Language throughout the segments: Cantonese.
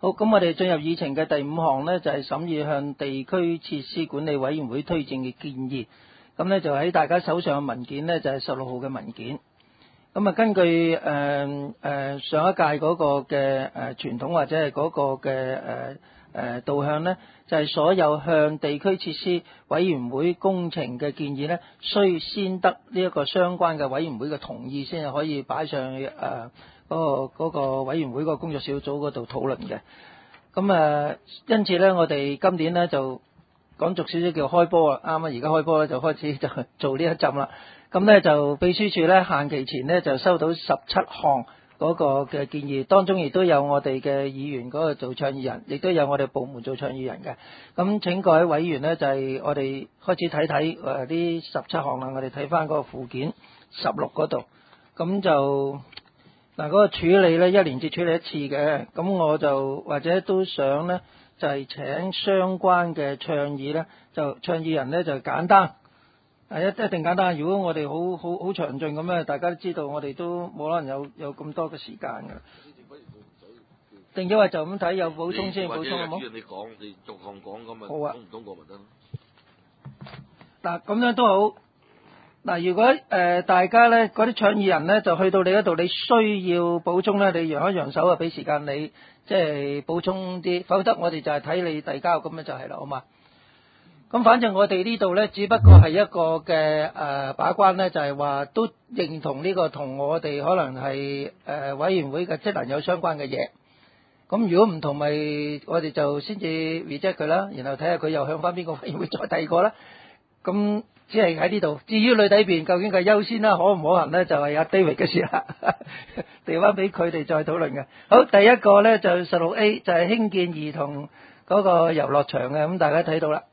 好，咁我哋進入議程嘅第5項呢，就係審議向地區設施管理委員會推薦嘅建議。咁呢，就喺大家手上嘅文件呢，就係16號嘅文件。咁啊，根據上一屆嗰個嘅傳統或者係嗰個嘅導向呢，就係所有向地區設施委員會工程嘅建議呢，需先得呢一個相關嘅委員會嘅同意，先係可以擺上去嗰個委員會個工作小組嗰度討論嘅。咁因此呢，我哋今年呢就講俗少少叫開波啦，啱啱而家開波咧就開始就做呢一陣啦。咁呢就秘書處呢限期前呢就收到17項嗰個嘅建議，當中亦都有我哋嘅議員嗰個做倡議人，亦都有我哋部門做倡議人嘅。咁請各位委員呢，就係我哋開始睇睇呢17項啦，我哋睇翻嗰個附件16嗰度，咁就嗱嗰個處理呢，一年至處理一次嘅，咁我就或者都想呢，就係請相關嘅倡議呢，就倡議人呢，就簡單。一定簡單。如果我哋好詳盡咁咧，大家都知道我哋都冇可能有咁多嘅時間㗎。定咗話就咁睇，有補充先補充好冇？ 你講，你逐項講咁啊， 好啊。 通唔通過咪得咯？ 嗱，咁樣都好。嗱，如果大家咧嗰啲倡議人咧就去到你嗰度，你需要補充咧，你揚一揚手啊，俾時間你即係補充啲，否則我哋就係睇你遞交咁樣就係啦，好嘛？咁反正我哋呢度呢，只不過係一個嘅把關呢，就係話都認同呢個同我哋可能係委員會嘅職能有相關嘅嘢。咁如果唔同，咪我哋就先至 reject 佢啦，然後睇下佢又向翻邊個委員會再第二個啦。咁只係喺呢度。至於裏底邊究竟佢優先啦，可唔可行呢？就係阿 David 嘅事啦，掉翻俾佢哋再討論嘅。好，第一個呢，就16A 就係興建兒童嗰個遊樂場嘅，咁大家睇到啦。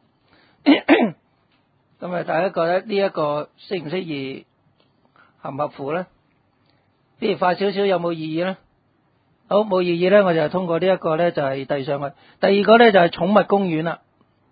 咁啊，大家覺得呢一個適唔適宜，合唔合乎咧？不如快少少，有冇異議咧？好，冇異議咧，我就通過呢一個咧，就係遞上去。第二個咧就係寵物公園啦。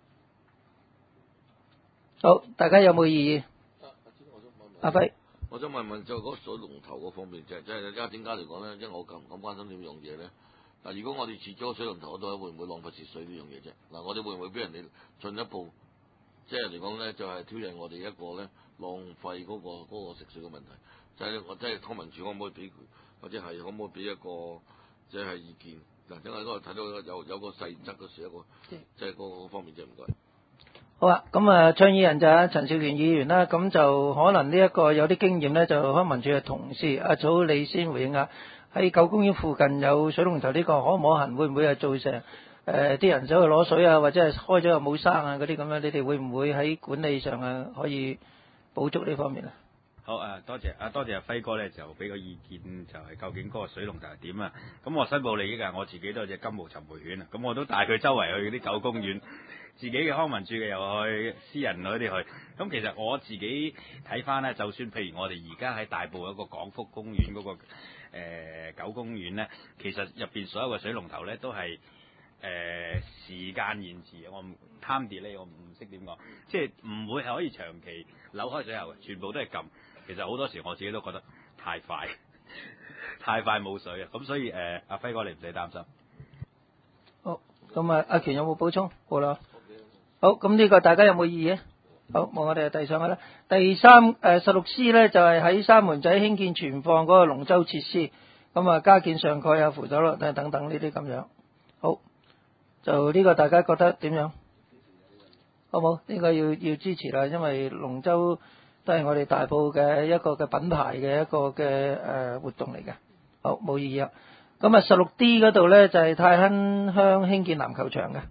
好，大家有冇異議？阿輝， 我想問就嗰水龍頭嗰方面，即係點解嚟講咧？因為我咁關心呢樣嘢咧。嗱，如果我哋設咗水龍頭嗰度，會唔會浪費蝕水呢樣嘢啫？嗱，我哋會唔會俾人哋進一步？即係嚟講咧，就係挑釁我哋一個咧浪費嗰個食水嘅問題。就係我即係康文署可唔可以俾佢，或者係可唔可以俾一個即係意見？嗱，因為嗰度睇到有個細則嘅時一個，即係嗰方面，即係唔該。 好啊，咁啊，倡議人就係陳兆權議員啦。咁就可能呢一個有啲經驗咧，就康文署嘅同事阿祖，你先回應下。喺舊公園附近有水龍頭呢個可唔可行？會唔會係造成啲人走去攞水啊，或者係開咗又冇閂啊嗰啲咁樣？你哋會唔會喺管理上可以補足呢方面啊？ 好多謝阿輝哥咧，就俾個意見，就係究竟嗰個水龍頭係點啊？咁我申報利益㗎，我自己都有隻金毛尋回犬啊，咁我都帶佢周圍去嗰啲狗公園，自己嘅康文署嘅又去，私人嗰啲去。咁其實我自己睇翻咧，就算譬如我哋而家喺大埔有個廣福公園嗰個狗公園咧，其實入邊所有嘅水龍頭咧都係時間延遲，我唔貪啲咧，我唔識點講，即係唔會係可以長期扭開水喉嘅，全部都係撳。其實好多時我自己都覺得太快冇水啊，咁所以阿輝哥你唔使擔心。 好，咁啊，阿權有冇補充？好啦，好，咁呢個大家有冇異議？好，我哋就遞上去啦。第三16C 咧就係喺三門仔興建存放嗰個龍舟設施，咁啊加建上蓋啊扶手咯等等呢啲咁樣。好，就呢個大家覺得點樣？好冇？呢個要支持啦，因為龍舟都係我哋大埔嘅一個嘅品牌嘅一個嘅活動嚟嘅。好，冇異議啊。咁啊16D 嗰度咧就係太亨鄉興建籃球場嘅。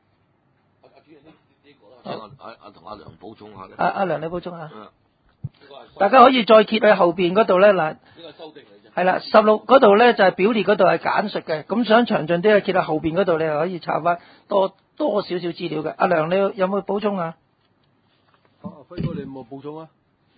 同阿梁補充下咧。 阿梁，你補充下。大家可以再揭喺後邊嗰度咧嗱。呢個修訂嚟啫。 係啦，16嗰度咧就係表列嗰度係簡述嘅，咁想詳盡啲嘅揭喺後邊嗰度，你係可以查翻多少少資料嘅。阿梁，你有冇補充啊？ 阿輝哥，你有冇補充啊？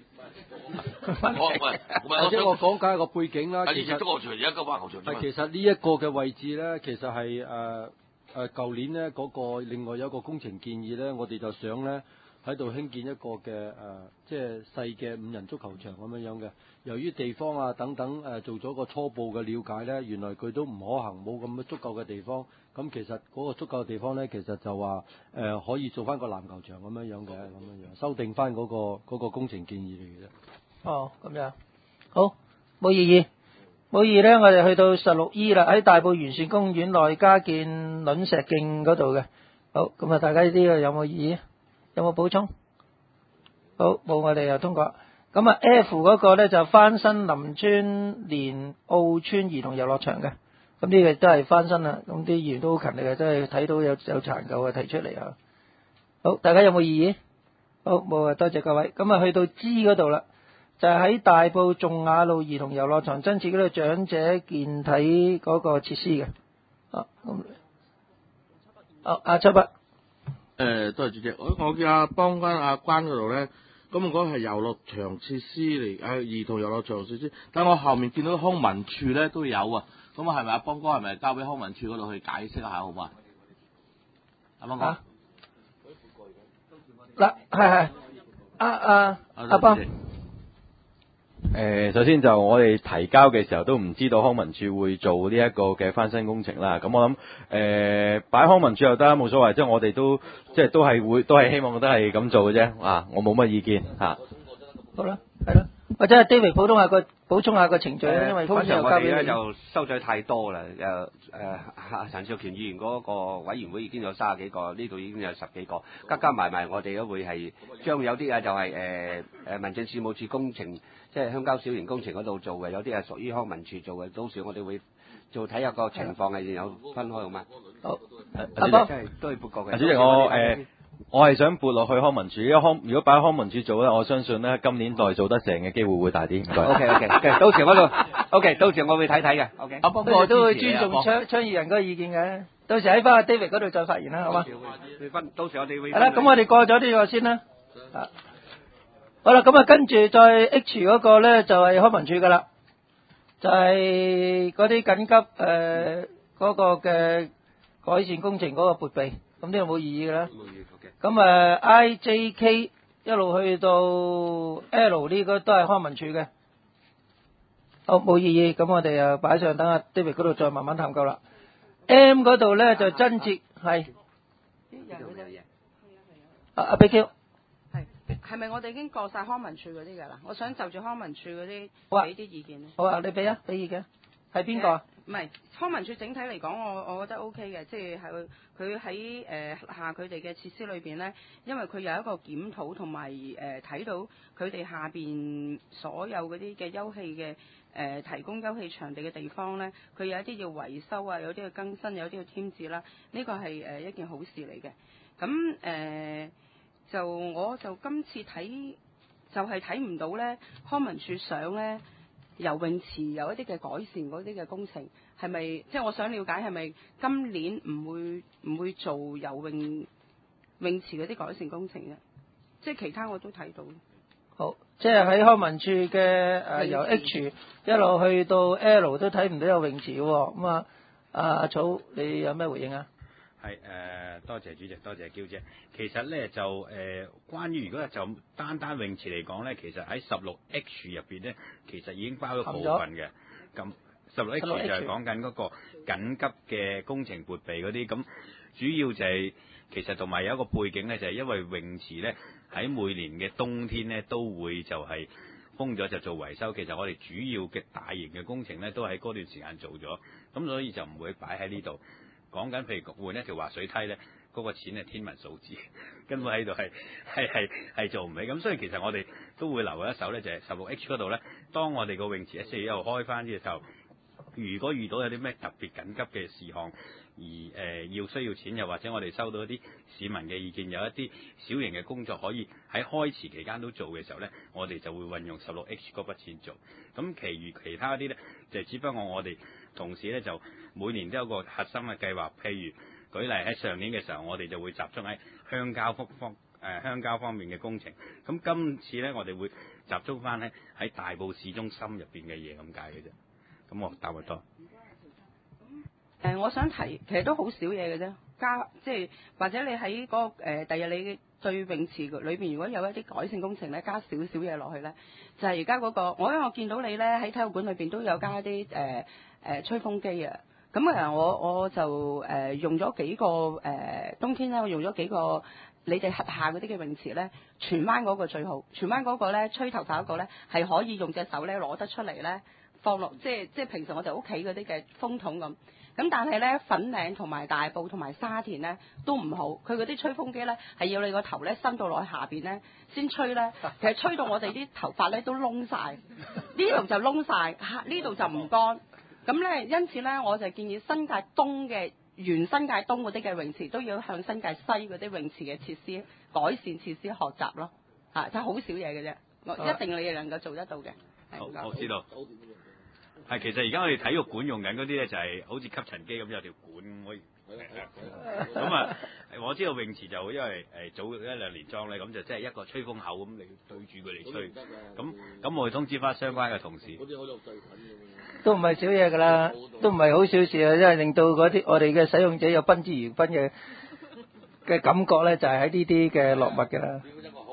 或者我講解個背景啦。 其實足球場而家個籃球場。 其實呢一個嘅位置咧，其實係舊年咧嗰個另外有一個工程建議咧，我哋就想咧喺度興建一個嘅即係細嘅5人足球場咁樣嘅。由於地方啊等等做咗個初步嘅了解呢，原來佢都唔可行，冇咁足夠嘅地方。咁其實嗰個足夠嘅地方呢，其實就話可以做翻個籃球場咁樣嘅，修訂翻嗰個工程建議嚟嘅啫。 哦，咁樣好，冇異議。冇異議咧，我哋去到16E 啦，喺大埔完善公園內加建卵石徑嗰度嘅。好，咁啊，大家呢啲有冇異議？有冇補充？好，冇，我哋又通過。咁啊 F 嗰個咧就翻新林村連澳村兒童遊樂場嘅。咁呢個都係翻新啦。咁啲議員都好勤力嘅，真係睇到有殘舊啊，提出嚟啊。好，大家有冇異議？好，冇啊，多謝各位。咁啊，去到 G 嗰度啦。就係喺大埔仲雅路兒童遊樂場增設嗰度長者健體嗰個設施嘅。阿七北。 多謝主席。我叫阿幫翻阿關嗰度咧，咁我講係遊樂場設施嚟，兒童遊樂場設施。但我後面見到康文署咧都有啊，咁係咪阿幫哥係咪交俾康文署嗰度去解釋一下好嘛？阿幫哥。 嗱，係阿幫。 首先就我哋提交嘅時候都唔知道康文署會做呢一個嘅翻新工程啦。咁我諗擺康文署又得，冇所謂。即係我哋都即係都係希望都係咁做嘅啫。我冇乜意見嚇。 好啦，係啦，或者係 David 補充下個程序咧，因為通常我哋咧就收咗太多啦。陳少權議員嗰個委員會已經有30幾個，呢度已經有10幾個，加埋我哋都會係將有啲就係民政事務處工程，即係鄉郊小型工程嗰度做嘅，有啲係屬於康文署做嘅，到時我哋會做睇下個情況係有分開好嗎？ 好， 阿波真係都係撥過嘅。 主席，我係想撥落去康文署，因為如果擺喺康文署做咧，我相信咧今年代做得成嘅機會會大啲。唔該。 OK， 到時到時我會睇嘅。OK， 阿波我都會尊重倡議人嗰個意見嘅。到時喺翻阿 David 嗰度再發言啦，好嘛？ 到時我哋會。 係啦，咁我哋過咗呢個先啦。好啦，咁啊跟住再 H 嗰個咧就係康文署噶啦，就係嗰啲緊急嗰個嘅改善工程嗰個撥備，咁呢個冇異議噶啦。冇異議。咁IJK 一路去到 L 呢個都係康文署嘅。好，冇異議，咁我哋又擺上等阿 David 嗰度再慢慢探究啦。M 嗰度咧就增設係。阿 BQ。 係咪我哋已經過晒康文署嗰啲㗎啦？我想就住康文署嗰啲俾啲意見。 好啊，你俾意見。係邊個啊？ 唔係康文署整體嚟講，我覺得 OK 嘅，即係佢喺下佢哋嘅設施裏邊咧，因為佢有一個檢討同埋睇到佢哋下邊所有嗰啲嘅休憩嘅提供休憩場地嘅地方咧，佢有一啲要維修啊，有啲要更新，有啲要添置啦，呢個係一件好事嚟嘅。咁我就今次睇就係睇唔到咧，康文署想咧游泳池有一啲嘅改善嗰啲嘅工程，係咪即係我想了解係咪今年唔會做游泳池嗰啲改善工程咧？即係其他我都睇到。 好，即係喺康文署嘅由 H 一路去到 L 都睇唔到有泳池喎。咁啊，阿草你有咩回應啊？ 係多謝主席，多謝嬌姐。其實咧就關於如果就單泳池嚟講咧，其實喺16H 入邊咧，其實已經包咗部分嘅。咁16H 就係講緊嗰個緊急嘅工程撥備嗰啲。咁主要就係其實同埋有一個背景咧，就係因為泳池咧喺每年嘅冬天咧都會就係封咗就做維修。其實我哋主要嘅大型嘅工程咧都喺嗰段時間做咗，咁所以就唔會擺喺呢度。講緊譬如換一條滑水梯咧，嗰個錢係天文數字，根本喺度係做唔起。咁所以其實我哋都會留一手咧，就係16H 嗰度咧。當我哋個泳池喺4月1號開翻嘅時候，如果遇到有啲咩特別緊急嘅事項，而要需要錢，又或者我哋收到一啲市民嘅意見，有一啲小型嘅工作可以喺開始期間都做嘅時候咧，我哋就會運用16H 嗰筆錢做。咁其他啲咧，就只不過我哋同時咧就每年都有個核心嘅計劃。譬如舉例喺上年嘅時候，我哋就會集中喺鄉郊方面嘅工程。咁今次咧，我哋會集中翻喺大埔市中心入邊嘅嘢咁解嘅啫。咁我答得多。 我想提，其實都好少嘢嘅啫。 加即係或者你喺嗰、個第日你對泳池裏邊如果有一啲改善工程咧，加少少嘢落去咧，就係而家嗰個因為我見到你咧喺體育館裏邊都有加啲吹風機啊。咁我就用咗幾個冬天咧，我用咗幾個你哋轄下嗰啲嘅泳池咧，荃灣嗰個最好，荃灣嗰個咧吹頭髮嗰個咧係可以用隻手咧攞得出嚟咧放落，即係平時我哋屋企嗰啲嘅風筒咁。咁但係咧粉嶺同埋大埔同埋沙田咧都唔好，佢嗰啲吹風機咧係要你個頭咧伸到落去下邊咧先吹咧，其實吹到我哋啲頭髮咧都燶晒，呢度就燶晒，呢度就唔乾。咁咧，因此咧，我就建議新界東嘅原新界東嗰啲嘅泳池都要向新界西嗰啲泳池嘅設施改善設施學習咯，就好少嘢嘅啫，一定你哋能夠做得到嘅。 好，我知道。係，其實而家我哋體育館用緊嗰啲咧，就係好似吸塵機咁有條管可以。咁啊，我知道泳池就因為早1-2年裝咧，咁就即係一個吹風口咁，你對住佢嚟吹。咁我會通知翻相關嘅同事。 都唔係少嘢㗎啦，都唔係好小事啊，因為令到嗰啲我哋嘅使用者有賓至如賓嘅感覺咧，就係喺呢啲嘅落物㗎啦。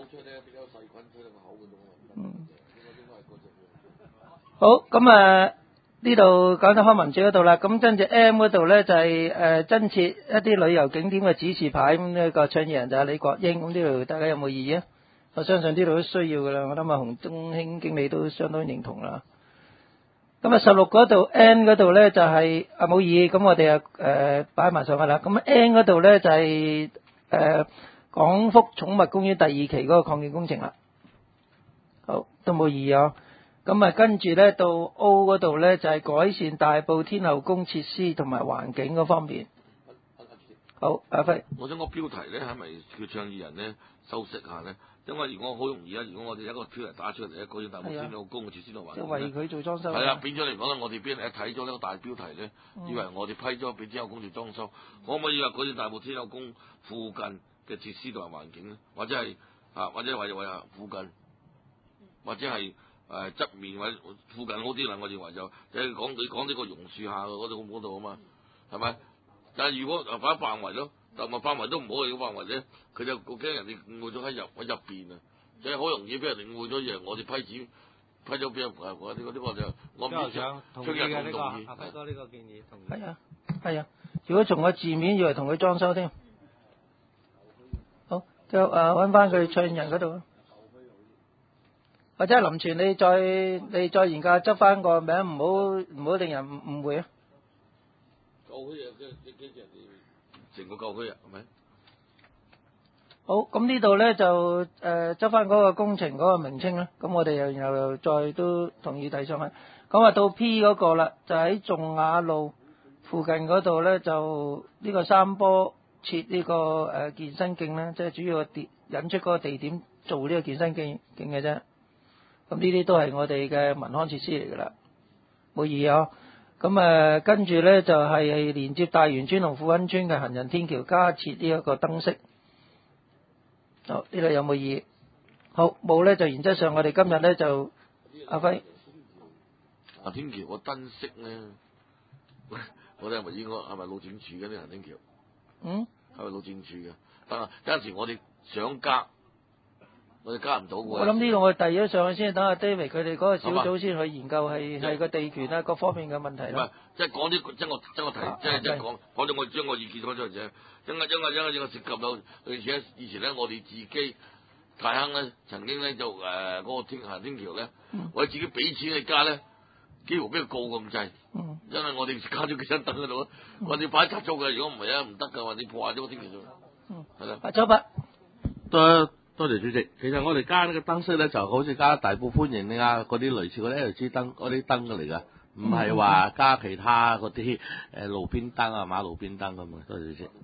好，咁呢度講到康文署嗰度啦，咁跟住 M 嗰度咧就係增設一啲旅遊景點嘅指示牌，咁呢個倡議人就係李國英，咁呢度大家有冇異議啊？我相信呢度都需要㗎啦，我諗阿洪中興經理都相當認同啦。咁16嗰度 N 嗰度咧就係冇異議，咁我哋擺埋上去啦。咁 N 嗰度咧就係廣福寵物公園第2期嗰個擴建工程啦。好，都冇異議啊。咁跟住咧到 O 嗰度咧就係改善大埔天后宮設施同埋環境嗰方面。好，阿輝， 我想個標題咧係咪叫倡議人咧修飾下咧？因為如果好容易啊，如果我哋一個標題打出嚟咧，改善大埔天后宮嘅設施同環境， 就為佢做裝修。 係啊，變咗嚟講咧，我哋邊人一睇咗呢個大標題咧，以為我哋批咗俾天后宮做裝修，可唔可以話改善大埔天后宮附近嘅設施同埋環境咧？或者係或者話附近，或者係側面或者附近好啲啦，我認為就即係講呢個榕樹下嗰度啊嘛，係咪？但係如果擺範圍咯，但係範圍都唔好嘅範圍咧，佢就驚人哋誤會咗喺入邊啊，即係好容易俾人哋誤會咗，以為我哋批咗俾人嗰啲我就我唔想同意嘅呢個阿輝哥呢個建議，同意。 係啊，如果從個字面以為同佢裝修添，好就揾翻佢倡議人嗰度。或者林全，你再研究執翻個名，唔好令人誤會啊！ 舊區啊，即係人哋成個舊區啊，係咪？ 好，咁呢度咧就執翻嗰個工程嗰個名稱啦。咁我哋又再都同意提上去。咁到 P 嗰個啦，就喺仲雅路附近嗰度咧，就呢個三坡設呢個健身徑啦，即係主要引出嗰個地點做呢個健身徑嘅啫。咁呢啲都係我哋嘅民康設施嚟㗎啦，冇異議啊！咁跟住咧就係連接大元村同富恩村嘅行人天橋加設呢一個燈飾。好，呢度有冇異議？好，冇咧就原則上我哋今日咧就阿輝。 天橋個燈飾咧，我哋係咪應該係咪路政署嘅呢行天橋？係咪路政署嘅？但係有陣時我哋想加。我哋加唔到喎。 我諗呢度我遞咗上去先，等阿 David 佢哋嗰個小組先去研究係個地權啊各方面嘅問題啦。 即係講啲，即係我提，即係講咗我將個意見講出嚟啫。因為涉及到類似以前咧，我哋自己大坑咧曾經咧就嗰個行天橋咧，我哋自己俾錢去加咧，幾乎俾佢告咁滯。因為我哋加咗幾盞燈喺度，我哋擺拆咗嘅，如果唔係唔得㗎，或者破壞咗個天橋咗。係啦。 阿周伯。 多謝主席。其實我哋加呢個燈飾咧，就好似加大埔歡迎啊嗰啲類似嗰啲 LED 燈嗰啲燈嚟㗎，唔係話加其他嗰啲路邊燈啊、馬路邊燈咁啊。多謝主席。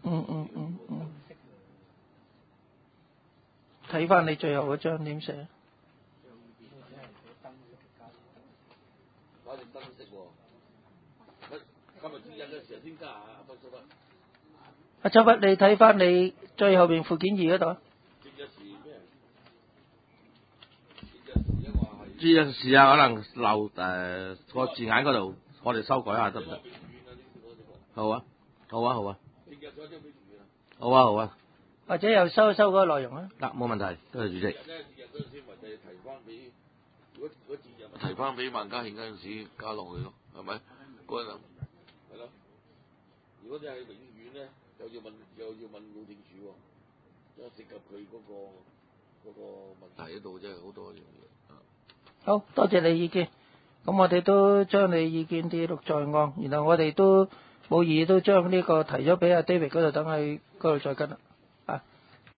睇翻你最後嗰張點寫？ 加隻燈飾喎，今日節日嘅時候先加啊， 阿周伯，你睇翻你最後邊附件2嗰度。 知事啊，可能漏個字眼嗰度，我哋修改下得唔得？好啊。 好啊好啊， 或者又收一收嗰個內容啊。 得冇問題，多謝主席。 節日嗰陣時咪就係提翻俾，如果節日咪提翻俾萬家慶嗰陣時加落去咯，係咪？嗰陣係咯。如果你係永遠咧，又要問路政署喎，因為涉及佢嗰個問題喺度，真係好多樣嘢。 好多謝你意見，咁我哋都將你意見記錄在案，然後我哋都冇異議，都將呢個提咗俾阿 David 嗰度，等佢嗰度再跟啦。